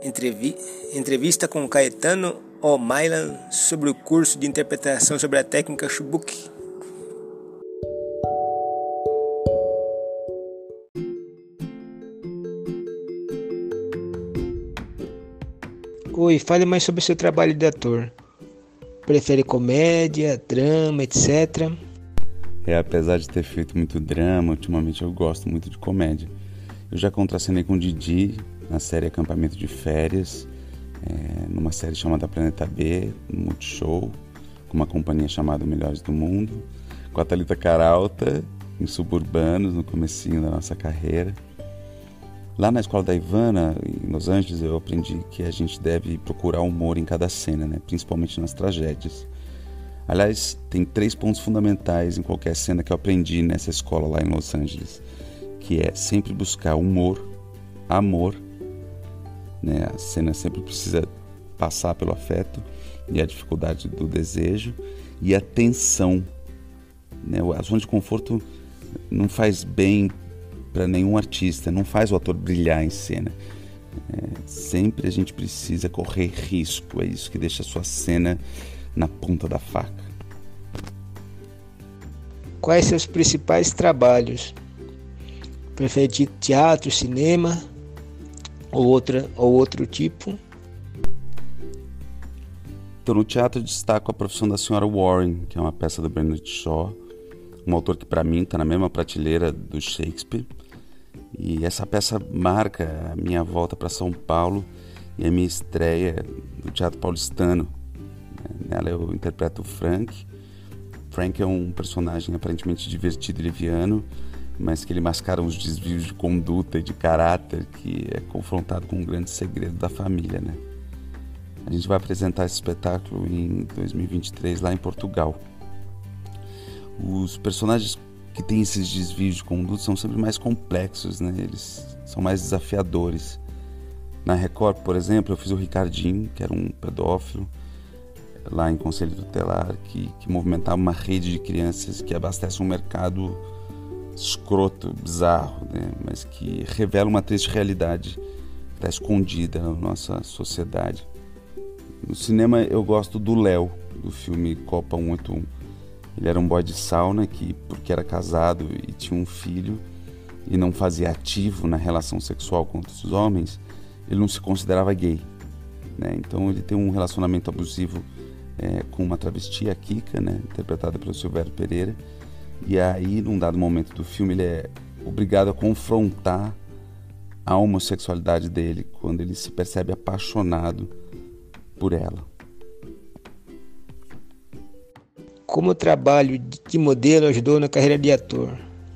Entrevista com Caetano O'Malley sobre o curso de interpretação sobre a técnica Kabuki. Oi, fale mais sobre o seu trabalho de ator. Prefere comédia, drama, etc? Apesar de ter feito muito drama, ultimamente eu gosto muito de comédia. Eu já contracenei com o Didi na série Acampamento de Férias, numa série chamada Planeta B, no Multishow, com uma companhia chamada Melhores do Mundo, com a Thalita Caralta, em Suburbanos, no comecinho da nossa carreira. Lá na escola da Ivana, em Los Angeles, eu aprendi que a gente deve procurar humor em cada cena, né? Principalmente nas tragédias. Aliás, tem 3 pontos fundamentais em qualquer cena que eu aprendi nessa escola lá em Los Angeles, que é sempre buscar humor, amor, né? A cena sempre precisa passar pelo afeto e a dificuldade do desejo, e a tensão, né? A zona de conforto não faz bem para nenhum artista, não faz o ator brilhar em cena. Sempre a gente precisa correr risco, é isso que deixa a sua cena na ponta da faca. Quais seus principais trabalhos? Prefere teatro, cinema ou outro tipo? Então, no teatro eu destaco A Profissão da Senhora Warren, que é uma peça do Bernard Shaw, um autor que para mim está na mesma prateleira do Shakespeare. E essa peça marca a minha volta para São Paulo e a minha estreia no Teatro Paulistano. Nela eu interpreto o Frank. Frank é um personagem aparentemente divertido e liviano, mas que ele mascara uns desvios de conduta e de caráter, que é confrontado com um grande segredo da família, né? A gente vai apresentar esse espetáculo em 2023 lá em Portugal. Os personagens que têm esses desvios de conduta são sempre mais complexos, né? Eles são mais desafiadores. Na Record, por exemplo, eu fiz o Ricardinho, que era um pedófilo, lá em Conselho Tutelar, que movimentava uma rede de crianças que abastece um mercado escroto, bizarro, né? Mas que revela uma triste realidade que está escondida na nossa sociedade. No cinema eu gosto do Léo, do filme Copa 181. Ele era um boy de sauna que, porque era casado e tinha um filho e não fazia ativo na relação sexual com outros homens, ele não se considerava gay, né? Então ele tem um relacionamento abusivo com uma travesti, a Kika, né? Interpretada pelo Silvério Pereira. E aí, num dado momento do filme, ele é obrigado a confrontar a homossexualidade dele quando ele se percebe apaixonado por ela. Como o trabalho de modelo ajudou na carreira de ator?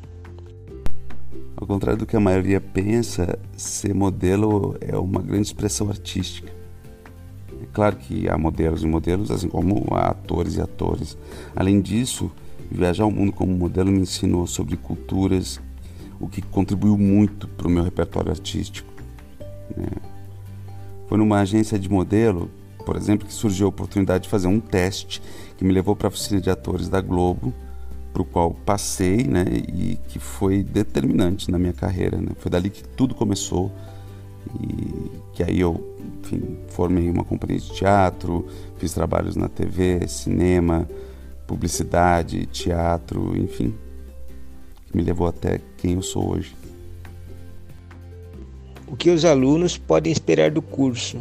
Ao contrário do que a maioria pensa, ser modelo é uma grande expressão artística. É claro que há modelos e modelos, assim como há atores e atores. Além disso, viajar ao mundo como modelo me ensinou sobre culturas, o que contribuiu muito para o meu repertório artístico, né? Foi numa agência de modelo, por exemplo, que surgiu a oportunidade de fazer um teste que me levou para a oficina de atores da Globo, para o qual passei, né, e que foi determinante na minha carreira, né? Foi dali que tudo começou, e que aí eu, enfim, formei uma companhia de teatro, fiz trabalhos na TV, cinema, publicidade, teatro, enfim, que me levou até quem eu sou hoje. O que os alunos podem esperar do curso?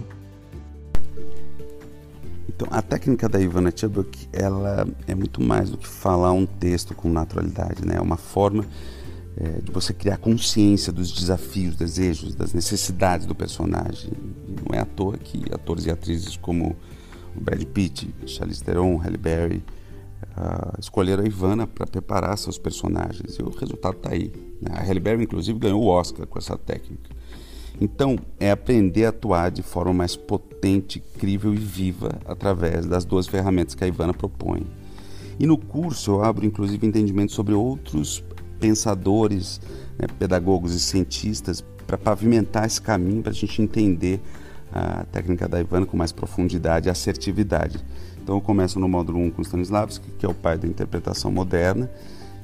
Então, a técnica da Ivana Kabuki, ela é muito mais do que falar um texto com naturalidade, né? É uma forma de você criar consciência dos desafios, desejos, das necessidades do personagem. E não é à toa que atores e atrizes como o Brad Pitt, Charlize Theron, Halle Berry escolheram a Ivana para preparar seus personagens. E o resultado está aí, né? A Halle Berry, inclusive, ganhou o Oscar com essa técnica. Então, é aprender a atuar de forma mais potente, crível e viva através das 2 ferramentas que a Ivana propõe. E no curso eu abro, inclusive, entendimento sobre outros pensadores, né, pedagogos e cientistas para pavimentar esse caminho para a gente entender a técnica da Ivana com mais profundidade e assertividade. Então eu começo no módulo 1 com Stanislavski, que é o pai da interpretação moderna,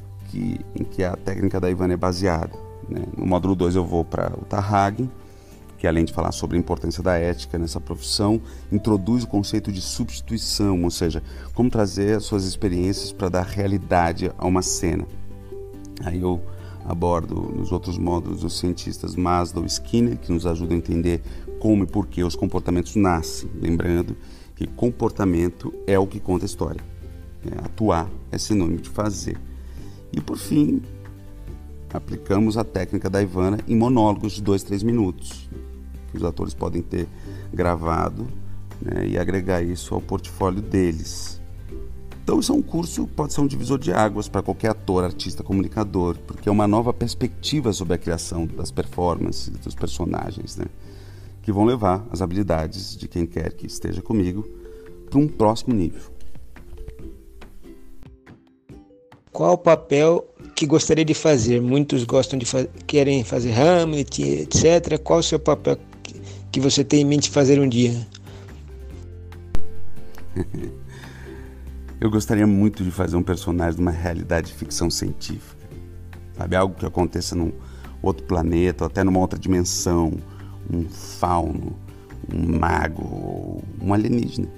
em que a técnica da Ivana é baseada, né? No módulo 2 eu vou para o Tarragin, que além de falar sobre a importância da ética nessa profissão, introduz o conceito de substituição, ou seja, como trazer as suas experiências para dar realidade a uma cena. Aí eu abordo nos outros módulos os cientistas Maslow e Skinner, que nos ajudam a entender como e por que os comportamentos nascem, lembrando que comportamento é o que conta a história. Atuar é sinônimo de fazer. E por fim, aplicamos a técnica da Ivana em monólogos de 2-3 minutos, que os atores podem ter gravado, né, e agregar isso ao portfólio deles. Então isso é um curso, pode ser um divisor de águas para qualquer ator, artista, comunicador, porque é uma nova perspectiva sobre a criação das performances, dos personagens, né, que vão levar as habilidades de quem quer que esteja comigo para um próximo nível. Qual o papel que gostaria de fazer? Muitos gostam querem fazer Hamlet, etc. Qual o seu papel que você tem em mente fazer um dia? Eu gostaria muito de fazer um personagem de uma realidade de ficção científica. Sabe, algo que aconteça num outro planeta, ou até numa outra dimensão, um fauno, um mago, um alienígena.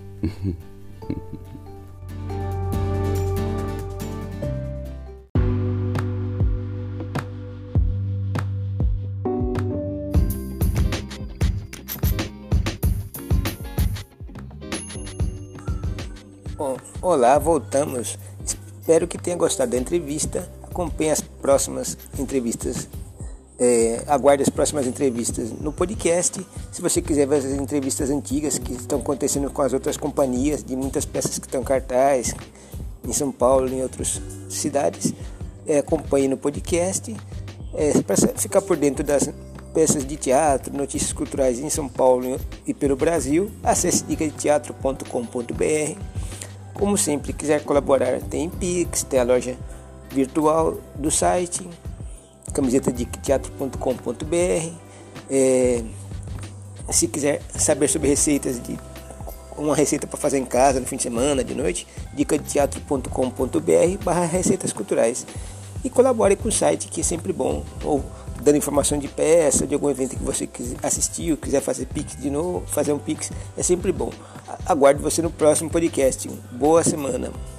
Bom, olá, voltamos. Espero que tenha gostado da entrevista. Acompanhe as próximas entrevistas. Aguarde as próximas entrevistas no podcast. Se você quiser ver as entrevistas antigas que estão acontecendo com as outras companhias, de muitas peças que estão em cartaz em São Paulo e em outras cidades, acompanhe no podcast. Para ficar por dentro das peças de teatro, notícias culturais em São Paulo e pelo Brasil, acesse dicadeteatro.com.br. Como sempre, quiser colaborar, tem Pix, tem a loja virtual do site, camiseta de teatro.com.br. Se quiser saber sobre receitas, uma receita para fazer em casa no fim de semana, de noite, dicadeteatro.com.br/receitas culturais. E colabore com o site, que é sempre bom, ou dando informação de peça, de algum evento que você assistiu, quiser fazer Pix de novo, fazer um Pix, é sempre bom. Aguardo você no próximo podcast. Boa semana.